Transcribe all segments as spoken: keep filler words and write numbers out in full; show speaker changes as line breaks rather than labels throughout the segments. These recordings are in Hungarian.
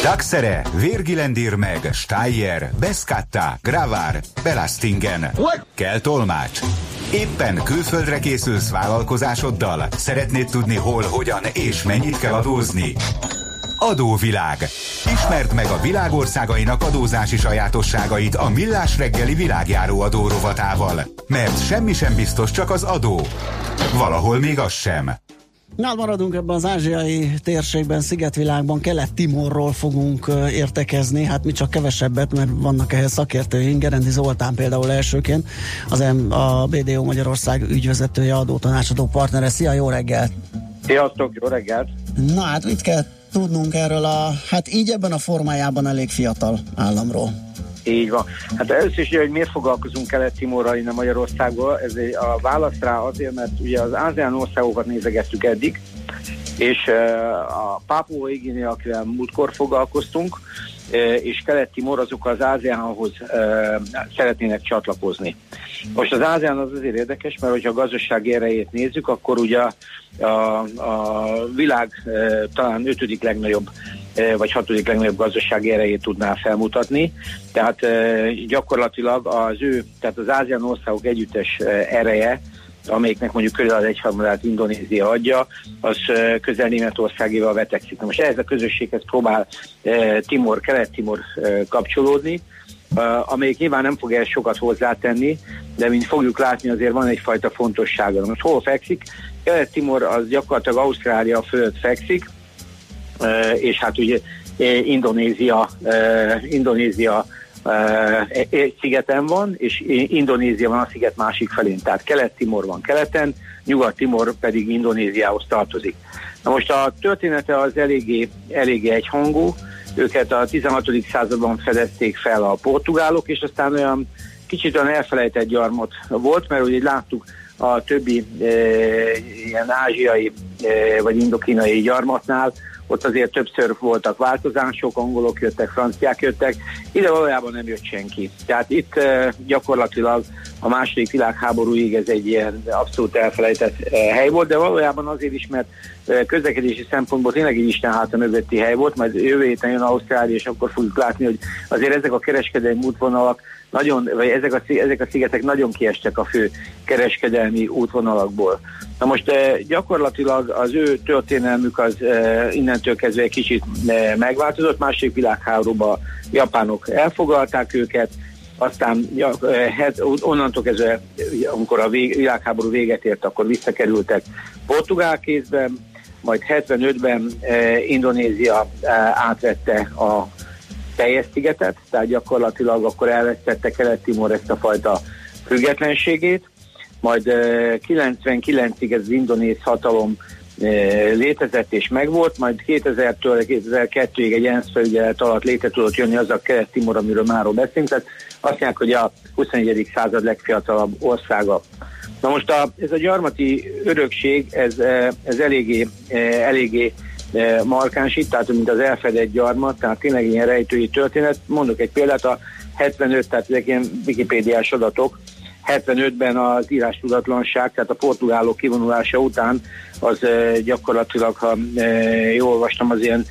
Daxere, Virgilendir meg, Steyr, Beskatta, Gravár, Belastingen. Kell tolmács. Éppen külföldre készülsz vállalkozásoddal? Szeretnéd tudni hol, hogyan és mennyit kell adózni? Adóvilág. Ismerd meg a világországainak adózási sajátosságait a Millás reggeli világjáró adó rovatával. Mert semmi sem biztos, csak az adó. Valahol még az sem.
Nál maradunk ebben az ázsiai térségben, szigetvilágban, Kelet-Timorról fogunk értekezni, hát mi csak kevesebbet, mert vannak ehhez szakértőink, Gerendi Zoltán például elsőként, az a bé dé o Magyarország ügyvezetője, adótanácsadó partnere. Szia, jó reggelt!
Sziasztok, jó reggelt!
Na hát mit kell tudnunk erről a, hát így ebben a formájában elég fiatal államról?
Így van. Hát először is, hogy miért foglalkozunk Kelet-Timorral innen Magyarországgal, ez a válasz rá azért, mert ugye az ASEAN országokat nézegettük eddig, és a Pápua Új-Guinea, akivel múltkor foglalkoztunk, és Kelet-Timor azok az ASEANhoz szeretnének csatlakozni. Most az ASEAN az azért érdekes, mert hogyha a gazdasági erejét nézzük, akkor ugye a, a világ talán ötödik legnagyobb vagy hatodik legnagyobb gazdasági erejét tudná felmutatni. Tehát gyakorlatilag az ő, tehát az ASEAN országok együttes ereje, amelyiknek mondjuk közel az egyharmadát Indonézia adja, az közel Németországéval vetekszik. Most ehhez a közösséghez próbál Timor, Kelet-Timor kapcsolódni, amelyik nyilván nem fog el sokat hozzátenni, de mint fogjuk látni, azért van egyfajta fontossága. Most hol fekszik? Kelet-Timor az gyakorlatilag Ausztrália fölött fekszik, és hát ugye Indonézia, Indonézia egy szigeten van, és Indonézia van a sziget másik felén, tehát Kelet-Timor van keleten, Nyugat-Timor pedig Indonéziához tartozik. Na most a története az eléggé, eléggé egyhangú, őket a tizenhatodik században fedezték fel a portugálok, és aztán olyan kicsit olyan elfelejtett gyarmat volt, mert ugye láttuk a többi e, ilyen ázsiai e, vagy indokínai gyarmatnál, ott azért többször voltak változások, angolok jöttek, franciák jöttek, ide valójában nem jött senki. Tehát itt e, gyakorlatilag a második világháborúig ez egy ilyen abszolút elfelejtett e, hely volt, de valójában azért is, mert e, közlekedési szempontból tényleg egy Isten háta mögötti hely volt, majd jövő héten jön Ausztrália, és akkor fogjuk látni, hogy azért ezek a kereskedelmi útvonalak nagyon, vagy ezek a, ezek a szigetek nagyon kiestek a fő kereskedelmi útvonalakból. Na most e, gyakorlatilag az ő történelmük az e, innentől kezdve egy kicsit e, megváltozott. Második világháborúban japánok elfoglalták őket, aztán ja, het, onnantól kezdve, amikor a vég, világháború véget ért, akkor visszakerültek portugál kézben, majd hetvenötben e, Indonézia e, átvette a teljes szigetet, tehát gyakorlatilag akkor elvesztette Kelet-Timor ezt a fajta függetlenségét, majd e, kilencvenkilencig ez az indonéz hatalom e, létezett és megvolt, majd kétezertől kétezer-kettőig egy ENSZ felügyelet alatt létre tudott jönni az a Kelet-Timor, amiről máról beszélünk, tehát azt mondják, hogy a huszonegyedik század legfiatalabb országa. Na most a, ez a gyarmati örökség, ez, ez eléggé, eléggé markáns itt, tehát mint az elfedett gyarmat, tehát tényleg ilyen rejtői történet. Mondok egy példát, a hetvenöt, tehát ezek ilyen wikipédiás adatok, hetvenötben az írástudatlanság, tehát a portugálok kivonulása után az gyakorlatilag, ha jól olvastam, az ilyen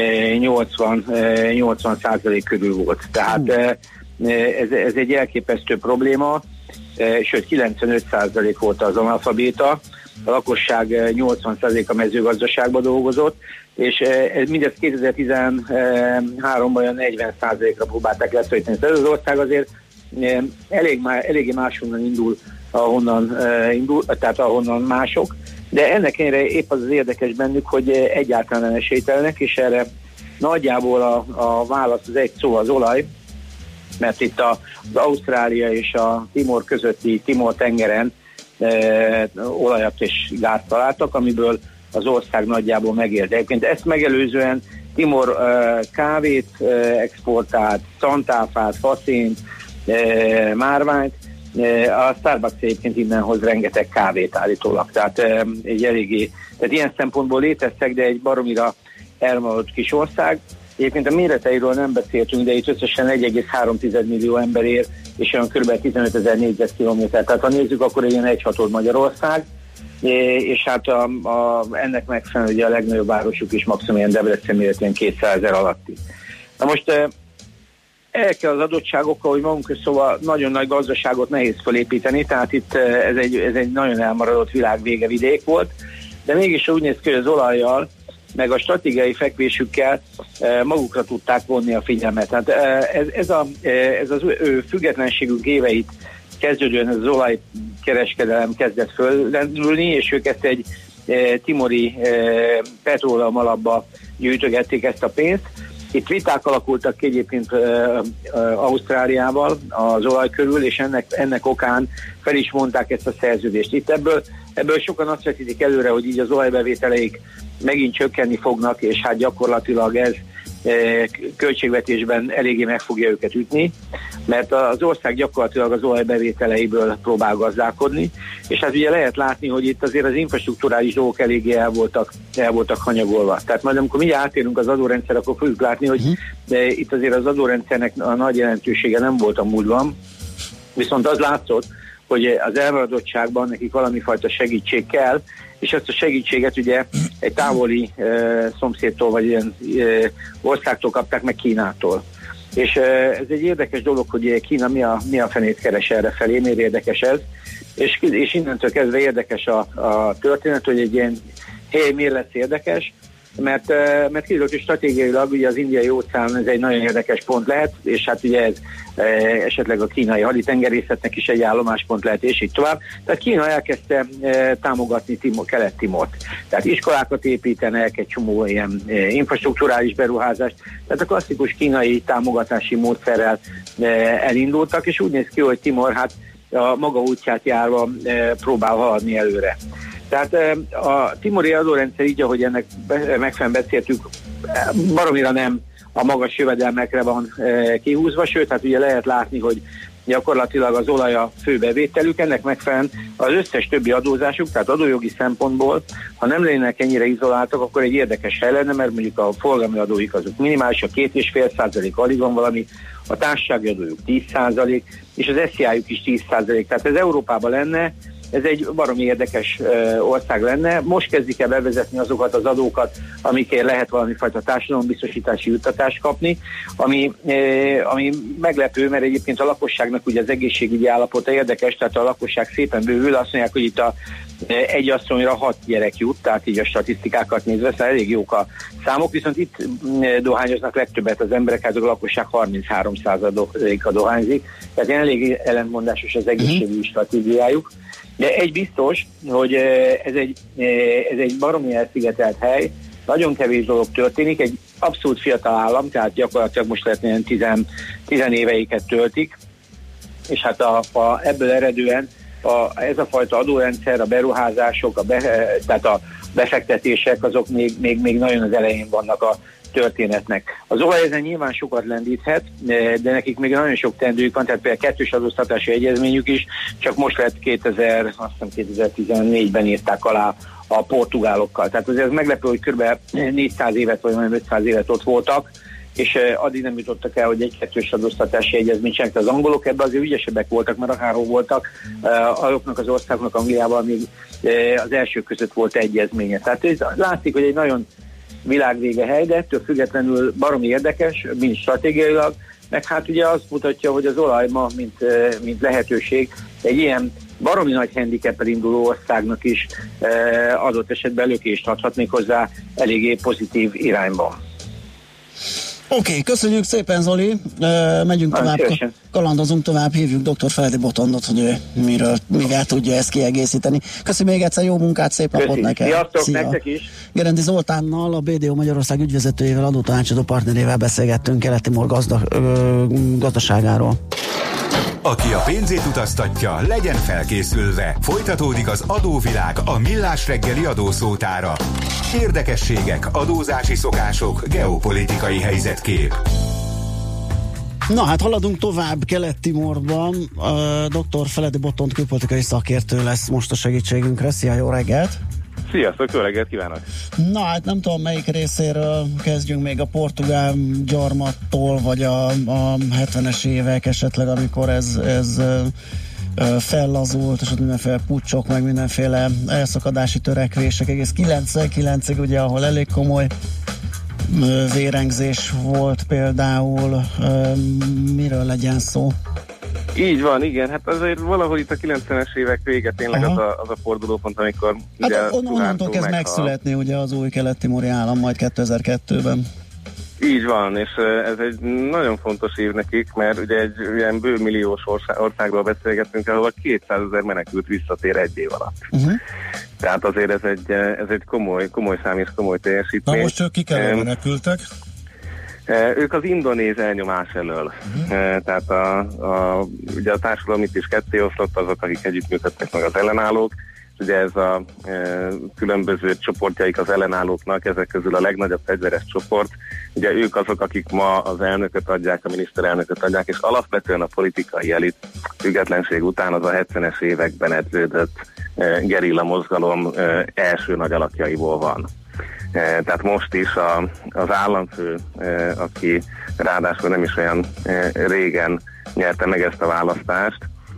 nyolcvan százalék körül volt. Tehát ez, ez egy elképesztő probléma, sőt kilencvenöt százalék volt az analfabéta, a lakosság nyolcvan százalék a mezőgazdaságban dolgozott, és mindezt kétezer-tizenháromban olyan negyven százalékra próbálták leszorítani. Ez az ország azért elég, eléggé máshonnan indul, ahonnan indul, tehát ahonnan mások, de ennek ellenére épp az az érdekes bennük, hogy egyáltalán esélytelenek, és erre nagyjából a, a válasz az egy szó, az olaj, mert itt a, az Ausztrália és a Timor közötti Timor tengeren e, olajat és gázt találtak, amiből az ország nagyjából megél. De egyébként ezt megelőzően Timor e, kávét e, exportált, szantáfát, faszént, e, márványt, e, a Starbucks egyébként innen hoz rengeteg kávét állítólag, tehát e, egy eléggé, tehát ilyen szempontból léteztek, de egy baromira elmaradott kis ország. Egyébként a méreteiről nem beszéltünk, de itt összesen egy egész három millió ember él, és olyan kb. tizenötezer négyzetkilométer. Tehát ha nézzük, akkor egy ilyen egyhatod Magyarország, és hát a, a, ennek megfelelően ugye a legnagyobb városuk is maximum ilyen Debrecen méretén kétszázezer alatti. Na most ezekkel az adottságokkal, hogy magunk szóval nagyon nagy gazdaságot nehéz felépíteni, tehát itt ez egy, ez egy nagyon elmaradott világvége vidék volt, de mégis úgy néz ki, hogy az olajjal, meg a stratégiai fekvésükkel magukra tudták vonni a figyelmet. Tehát ez, ez, a, ez az ő függetlenségük éveit kezdődően az olajkereskedelem kezdett föllendülni, és ők ezt egy timori petróleum alapba gyűjtögették ezt a pénzt. Itt viták alakultak ki egyébként Ausztráliával az olaj körül, és ennek, ennek okán fel is mondták ezt a szerződést. Itt ebből, ebből sokan azt vetítik előre, hogy így az olajbevételeik megint csökkenni fognak, és hát gyakorlatilag ez költségvetésben eléggé meg fogja őket ütni, mert az ország gyakorlatilag az olajbevételeiből próbál gazdálkodni, és hát ugye lehet látni, hogy itt azért az infrastrukturális dolgok eléggé el voltak, el voltak hanyagolva. Tehát majd amikor mi átérünk az adórendszer, akkor fogjuk látni, hogy uh-huh. itt azért az adórendszernek a nagy jelentősége nem volt a múltban, viszont az látszott, hogy az elmaradottságban nekik valami fajta segítség kell, és ezt a segítséget ugye egy távoli e, szomszédtól, vagy ilyen e, országtól kapták meg, Kínától. És e, ez egy érdekes dolog, hogy Kína mi a, mi a fenét keres erre felé, miért érdekes ez, és, és innentől kezdve érdekes a, a történet, hogy egy ilyen hely miért lesz érdekes, mert, mert kiderült, hogy stratégiailag ugye az Indiai óceán ez egy nagyon érdekes pont lehet, és hát ugye ez e, esetleg a kínai haditengerészetnek is egy állomáspont lehet, és így tovább. Tehát Kína elkezdte e, támogatni Timor, Kelet-Timort. Tehát iskolákat építenek, egy csomó ilyen e, infrastrukturális beruházást, tehát a klasszikus kínai támogatási módszerrel e, elindultak, és úgy néz ki, hogy Timor hát a maga útját járva e, próbál haladni előre. Tehát a timori adórendszer így, ahogy ennek megfelelően beszéltük, baromira nem a magas jövedelmekre van kihúzva, sőt, hát ugye lehet látni, hogy gyakorlatilag az olaj a fő bevételük, ennek megfelelően az összes többi adózásuk, tehát adójogi szempontból, ha nem lennének ennyire izoláltak, akkor egy érdekes hely lenne, mert mondjuk a forgalmi adóik azok minimális, a két egész öt százalék alig van valami, a társasági adójuk tíz százalék, és az es zé á-juk is tíz százalék, tehát ez Európában lenne, ez egy baromi érdekes ö, ország lenne. Most kezdik el bevezetni azokat az adókat, amikért lehet valami fajta társadalombiztosítási juttatást kapni, ami, ö, ami meglepő, mert egyébként a lakosságnak ugye az egészségügyi állapota érdekes, tehát a lakosság szépen bővül, azt mondják, hogy itt a ö, egy asszonyra hat gyerek jut, tehát így a statisztikákat nézve, szóval elég jók a számok, viszont itt ö, dohányoznak legtöbbet az emberek, hát a lakosság harminchárom százaléka dohányzik, tehát elég ellentmondásos az egészségügyi stratégiájuk. De egy biztos, hogy ez egy, ez egy baromi elszigetelt hely, nagyon kevés dolog történik, egy abszolút fiatal állam, tehát gyakorlatilag most lehetne tizen, tizen éveiket töltik, és hát a, a, ebből eredően a, ez a fajta adórendszer, a beruházások, a be, tehát a befektetések, azok még, még, még nagyon az elején vannak a történetnek. Az olaj ezen nyilván sokat lendíthet, de nekik még nagyon sok teendőjük van, tehát például kettős adóztatási egyezményük is, csak most lett kétezer, azt hiszem kétezer-tizennégyben írták alá a portugálokkal. Tehát azért ez meglepő, hogy kb. négyszáz évet vagy majd ötszáz évet ott voltak, és addig nem jutottak el, hogy egy kettős adóztatási egyezményt csináltak. Az angolok ebben azért ügyesebbek voltak, mert akárhol voltak, azoknak az országoknak Angliával még az első között volt egyezménye. Tehát ez látszik, hogy egy nagyon világvége hely, de ettől függetlenül baromi érdekes, mint stratégiailag, meg hát ugye azt mutatja, hogy az olaj ma, mint, mint lehetőség, egy ilyen baromi nagy handicappel induló országnak is adott esetben lökést adhat, még hozzá eléggé pozitív irányban.
Oké, okay, köszönjük szépen, Zoli, uh, megyünk tovább, ka- kalandozunk tovább, hívjuk dr. Feledi Botondot, hogy ő miről, mivel tudja ezt kiegészíteni. Köszönjük még egyszer, jó munkát, szép napot neked.
Sziasztok, Szia. Nektek is.
Gerendi Zoltánnal, a bé dé o Magyarország ügyvezetőjével, adótanácsadó partnerével beszélgettünk Kelet-Timor gazda, ö, gazdaságáról.
Aki a pénzét utaztatja, legyen felkészülve. Folytatódik az adóvilág, a millás reggeli adószótára. Érdekességek, adózási szokások, geopolitikai helyzetkép.
Na hát haladunk tovább Kelet-Timorban. Uh, doktor Feledi Botond külpolitikai szakértő lesz most a segítségünkre. Szia, jó reggelt!
Sziasztok, jó reggelt kívánok!
Na hát nem tudom, melyik részéről kezdjünk, még a portugál gyarmattól, vagy a, a hetvenes évek esetleg, amikor ez, ez fellazult, és ott mindenféle puccsok, meg mindenféle elszakadási törekvések, egész kilencvenkilencig, ugye, ahol elég komoly vérengzés volt például, miről legyen szó?
Így van, igen, hát azért valahol itt a kilencvenes évek vége tényleg az a, az a fordulópont, amikor
hát
ugye
on, onnantól kezd megszületni ugye az új kelet-timori állam majd kétezer-kettőben.
Így van, és ez egy nagyon fontos év nekik, mert ugye egy ilyen bőmilliós országról beszélgetünk, ahol kétszázezer menekült visszatér egy év alatt. Uh-huh. Tehát azért ez egy, ez egy komoly, komoly szám és komoly teljesítmény.
Na most ők kik elől menekültek?
Ők az indonéz elnyomás elől. Uh-huh. Tehát a, a, ugye a társadalom itt is ketté oszlott, azok, akik együttműködtek meg az ellenállók. Ugye ez a e, különböző csoportjaik az ellenállóknak, ezek közül a legnagyobb fegyveres csoport, ugye ők azok, akik ma az elnököt adják, a miniszterelnököt adják, és alapvetően a politikai elit függetlenség után az a hetvenes években edződött e, gerilla mozgalom e, első nagy alakjaiból van. E, tehát most is a, az államfő, e, aki ráadásul nem is olyan e, régen nyerte meg ezt a választást,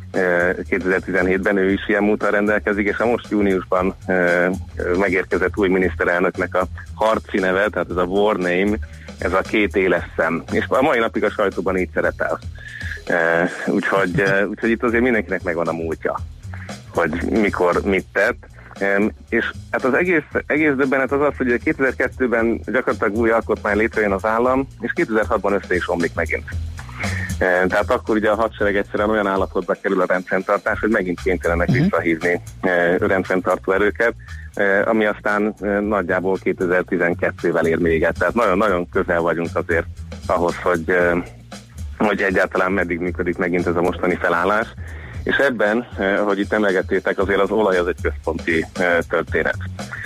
kétezer-tizenhétben ő is ilyen múltal rendelkezik, és a most júniusban e, megérkezett új miniszterelnöknek a harci neve, tehát ez a war name, ez a két éles szem. És a mai napig a sajtóban így szerepel. E, úgyhogy, e, úgyhogy itt azért mindenkinek megvan a múltja, hogy mikor mit tett. E, és hát az egész, egész döbbenet az az, hogy kétezer-kettőben gyakorlatilag új alkotmány létrejön az állam, és kétezer-hatban össze is omlik megint. Tehát akkor ugye a hadsereg egyszerűen olyan állapotba kerül a rendfenntartás, hogy megint kénytelenek uh-huh. visszahívni rendfenntartó erőket, ami aztán nagyjából kétezer-tizenkettővel ér véget. Tehát nagyon-nagyon közel vagyunk azért ahhoz, hogy, hogy egyáltalán meddig működik megint ez a mostani felállás. És ebben, ahogy itt emlegettétek, azért az olaj az egy központi történet.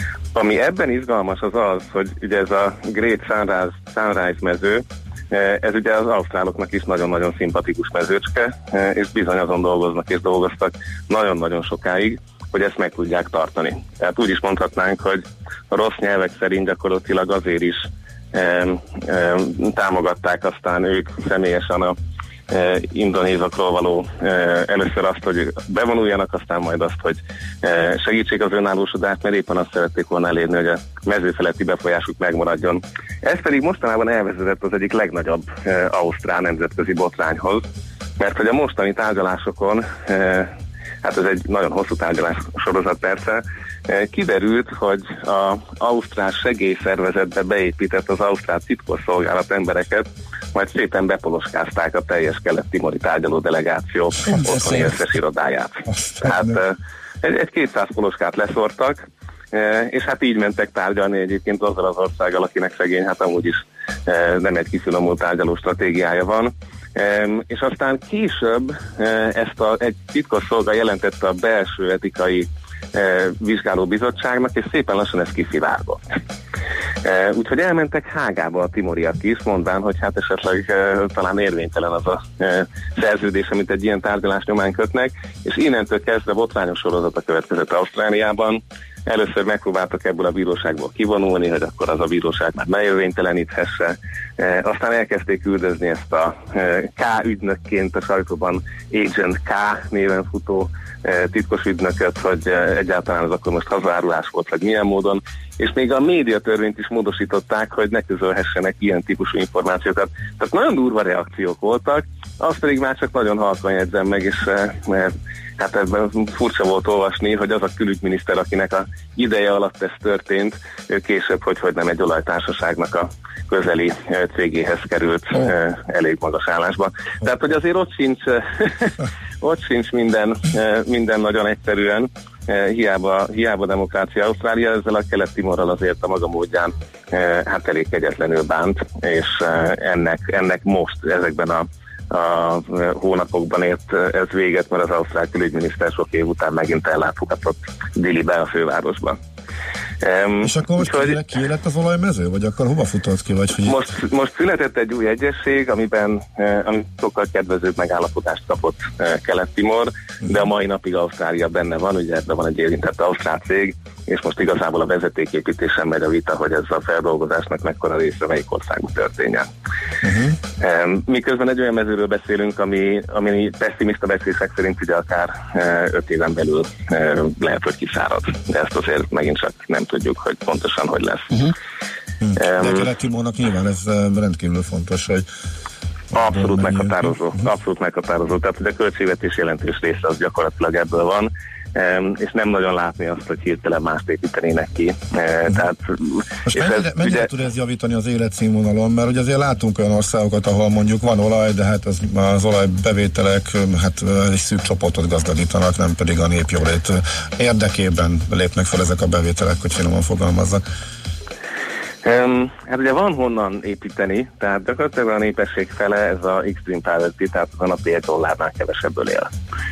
Ami ebben izgalmas az az, hogy ugye ez a Great Sunrise, Sunrise mező, ez ugye az ausztráloknak is nagyon-nagyon szimpatikus mezőcske, és bizony azon dolgoznak és dolgoztak nagyon-nagyon sokáig, hogy ezt meg tudják tartani. Tehát úgy is mondhatnánk, hogy a rossz nyelvek szerint gyakorlatilag azért is e, e, támogatták aztán ők személyesen a e, indonézakról való e, először azt, hogy bevonuljanak, aztán majd azt, hogy e, segítsék az önállósodást, mert éppen azt szerették volna elérni, hogy a mezőfeletti befolyásuk megmaradjon. Ez pedig mostanában elvezetett az egyik legnagyobb e, ausztrál nemzetközi botrányhoz, mert hogy a mostani tárgyalásokon, e, hát ez egy nagyon hosszú tárgyalás sorozat persze, e, kiderült, hogy az ausztrál segélyszervezetbe beépített az ausztrál titkosszolgálat embereket, majd szépen bepoloskázták a teljes kelet-timori tárgyaló delegáció otthoni összes irodáját. Tehát e, egy, egy kétszáz poloskát leszortak, és hát így mentek tárgyalni egyébként azzal az országgal, akinek szegény, hát amúgy is nem egy kifinomult tárgyaló stratégiája van. És aztán később ezt a, egy titkosszolga jelentette a belső etikai vizsgálóbizottságnak, és szépen lassan ez kiszivárgott. Úgyhogy elmentek Hágába a timoriak is, mondván, hogy hát esetleg talán érvénytelen az a szerződés, amit egy ilyen tárgyalás nyomán kötnek, és innentől kezdve botrányos sorozata következett Ausztráliában. Először megpróbáltak ebből a bíróságból kivonulni, hogy akkor az a bíróság már ne érvényteleníthesse. E, aztán elkezdték üldözni ezt a e, K ügynökként a sajtóban Agent K néven futó e, titkos ügynököt, hogy e, egyáltalán az akkor most hazárulás volt, vagy milyen módon. És még a médiatörvényt is módosították, hogy ne közölhessenek ilyen típusú információkat. Tehát nagyon durva reakciók voltak, azt pedig már csak nagyon halkan jegyzem meg, és mert hát ebben furcsa volt olvasni, hogy az a külügyminiszter, akinek a ideje alatt ez történt, ő később, hogy, hogy nem egy olajtársaságnak a közeli cégéhez került oh. elég magas állásba. Tehát, hogy azért ott sincs, ott sincs minden, minden nagyon egyszerűen, hiába, hiába demokrácia. Ausztrália ezzel a Kelet-Timorral azért a maga módján hát elég kegyetlenül bánt, és ennek, ennek most ezekben a a hónapokban ért ez véget, mert az ausztrál külügyminiszter sok év után megint ellátogatott Dilibe, a fővárosban. Um,
és akkor most hogy, kiélet az olajmező, vagy akkor hova futott ki? Vagy, hogy
most, most született egy új egyesség, amiben eh, ami sokkal kedvezőbb megállapodást kapott eh, Kelet-Timor, uh-huh. de a mai napig Ausztrália benne van, ugye ebben van egy érintett ausztrál cég, és most igazából a vezetéképítésen megy a vita, hogy ez a feldolgozásnak mekkora része melyik országban történjen. Uh-huh. Um, miközben egy olyan mezőről beszélünk, ami, ami pessimista becslések szerint ugye akár uh, öt éven belül uh, lehet, hogy kiszárad, de ezt azért megint csak nem tudjuk, hogy pontosan hogy lesz. Uh-huh.
Hmm. De um, Kelet-Timornak nyilván ez rendkívül fontos, hogy
abszolút meghatározó, abszolút meghatározó. Tehát, hogy a költségvetés jelentős része az gyakorlatilag ebből van, és nem nagyon látni azt, hogy hirtelen mást építenének ki. Tehát,
most mennyire, ez, mennyire ugye, tud ez javítani az életszínvonalon? Mert ugye azért látunk olyan országokat, ahol mondjuk van olaj, de hát az, az olajbevételek hát egy szűk csoportot gazdagítanak, nem pedig a népjólét érdekében lépnek fel ezek a bevételek, hogy finoman fogalmazzak.
Um, hát ugye van honnan építeni, tehát gyakorlatilag a népesség fele, ez a extreme poverty, tehát a napi egy dollárnál kevesebből él.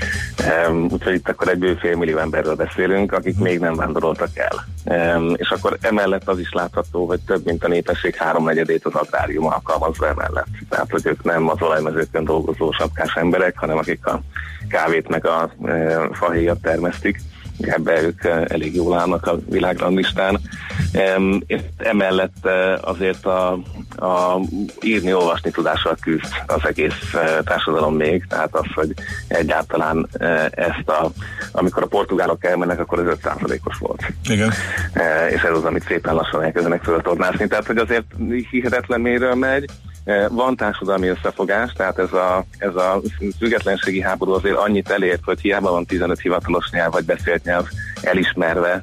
Um, úgyhogy itt akkor egy bő fél millió emberről beszélünk, akik még nem vándoroltak el. Um, és akkor emellett az is látható, hogy több mint a népesség háromnegyedét az agrárium alkalmazva emellett. Tehát, hogy ők nem az olajmezőkön dolgozó sapkás emberek, hanem akik a kávét meg a e, fahéjat termesztik. Ebben ők elég jól állnak a világrangistán. És emellett azért a, a írni-olvasni tudással küzd az egész társadalom még, tehát az, hogy egyáltalán ezt a, amikor a portugálok elmennek, akkor ez öt százalékos volt.
Igen.
És ez az, amit szépen lassan elkezdenek föltornászni. Tehát, hogy azért hihetetlen mélyről megy. Van társadalmi összefogás, tehát ez a, ez a függetlenségi háború azért annyit elért, hogy hiába van tizenöt hivatalos nyelv vagy beszélt nyelv elismerve,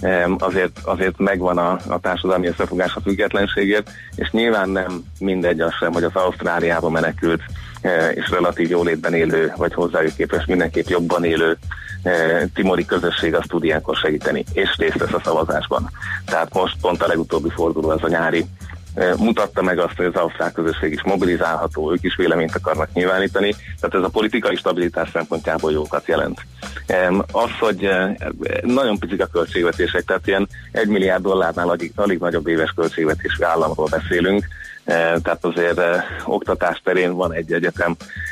azért, azért megvan a, a társadalmi összefogás a függetlenségért, és nyilván nem mindegy az sem, hogy az Ausztráliába menekült és relatív jólétben élő, vagy hozzájuk képest mindenképp jobban élő timori közösség azt tud ilyenkor segíteni, és részt vesz a szavazásban. Tehát most pont a legutóbbi forduló, az a nyári, mutatta meg azt, hogy az ausztrál közösség is mobilizálható, ők is véleményt akarnak nyilvánítani, tehát ez a politikai stabilitás szempontjából jókat jelent. Az, hogy nagyon picik a költségvetések, tehát ilyen egy milliárd dollárnál alig, alig nagyobb éves költségvetésű államról beszélünk, tehát azért oktatás terén van egy egyetem,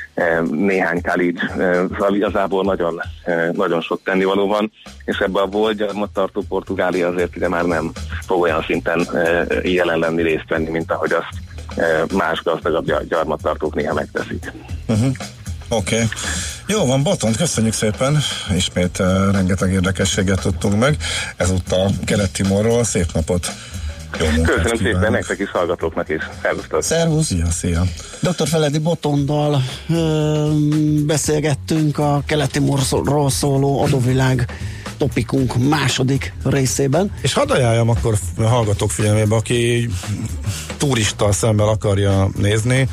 néhány college, igazából nagyon, nagyon sok tennivaló van, és ebben a volt gyarmattartó Portugália azért ugye már nem fog olyan szinten jelen lenni, részt venni, mint ahogy azt más gazdagabb gyarmattartók néha megteszik.
Uh-huh. Oké. Okay. Jó van, Botont, köszönjük szépen. Ismét uh, rengeteg érdekességet tudtunk meg. Ezúttal Kelet-Timorról. Szép napot!
Köszönöm szépen nektek is, hallgatóknak is. Szervusztok!
Szervusz!
Szia, szia!
doktor Feledi Botondal ö, beszélgettünk a Kelet-Timorról szóló adóvilág topikunk második részében. És
hadd ajánljam akkor a hallgatók figyelmébe, aki turista szemmel akarja nézni.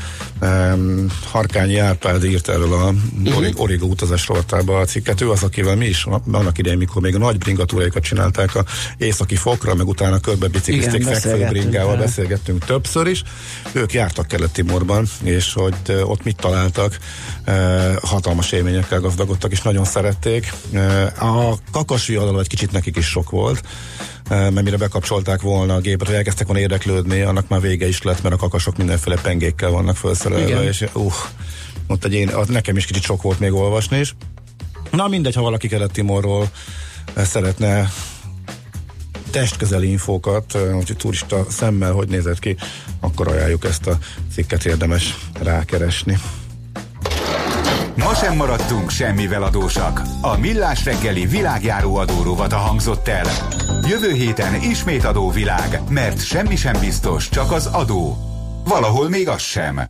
Um, Harkányi Árpád írt erről a uh-huh. Origo utazás rovatába a cikket. Ő az, akivel mi is annak idején, mikor még a nagy bringatúráikat csinálták a északi fokra, meg utána körbe biciklizték fekvő bringával, beszélgettünk többször is. Ők jártak Kelet-Timorban, és hogy ott mit találtak, uh, hatalmas élményekkel gazdagodtak, és nagyon szerették. Uh, a kakasviadal egy kicsit nekik is sok volt, mert mire bekapcsolták volna a gépet, hogy elkezdtek volna érdeklődni, annak már vége is lett, mert a kakasok mindenféle pengékkel vannak felszerelve, és uh, ott egy én, nekem is kicsit sok volt még olvasni is. Na mindegy, ha valaki Kelet-Timorról szeretne testközeli infókat, úgyhogy turista szemmel hogy nézett ki, akkor ajánljuk ezt a cikket, érdemes rákeresni.
Ma sem maradtunk semmivel adósak. A Millás reggeli világjáró adórovata hangzott el. Jövő héten ismét adóvilág, mert semmi sem biztos, csak az adó. Valahol még az sem.